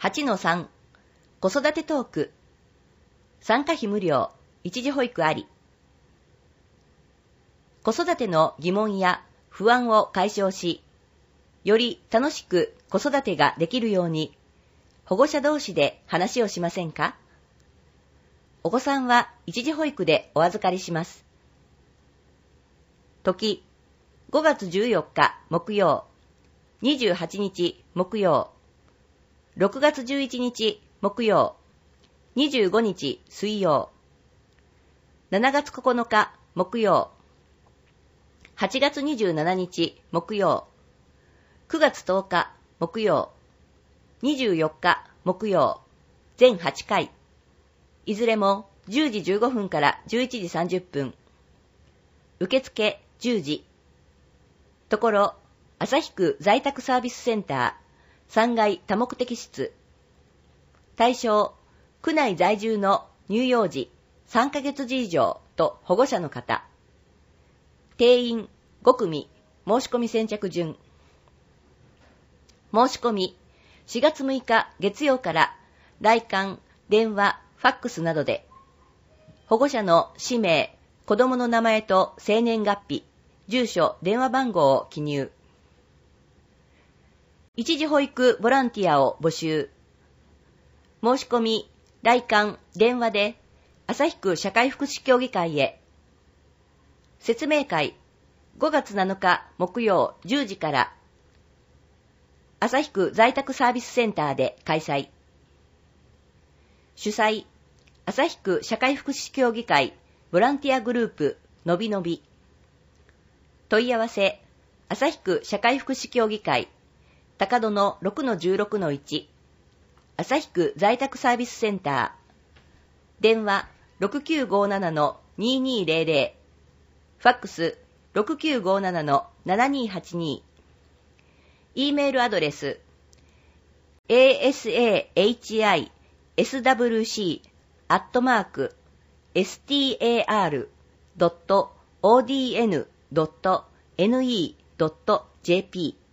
8-3 子育てトーク。参加費無料、一時保育あり。子育ての疑問や不安を解消し、より楽しく子育てができるように、保護者同士で話をしませんか？お子さんは一時保育でお預かりします。時、5月14日木曜、28日木曜、6月11日木曜、25日水曜、7月9日木曜、8月27日木曜、9月10日木曜、24日木曜、全8回、いずれも10時15分から11時30分。受付10時。ところ、旭区在宅サービスセンター3階多目的室。対象、区内在住の乳幼児3ヶ月児以上と保護者の方。定員5組、申し込み先着順。申し込み、4月6日月曜から来館、電話、ファックスなどで、保護者の氏名、子供の名前と生年月日、住所、電話番号を記入。一時保育ボランティアを募集。申し込み、来館、電話で、旭区社会福祉協議会へ。説明会、5月7日木曜10時から、旭区在宅サービスセンターで開催。主催、旭区社会福祉協議会ボランティアグループのびのび。問い合わせ、旭区社会福祉協議会高戸の 6-16-1 旭区在宅サービスセンター。電話 6957-2200 ファックス 6957-7282。 E メールアドレス asahicwc@star.odn.ne.jp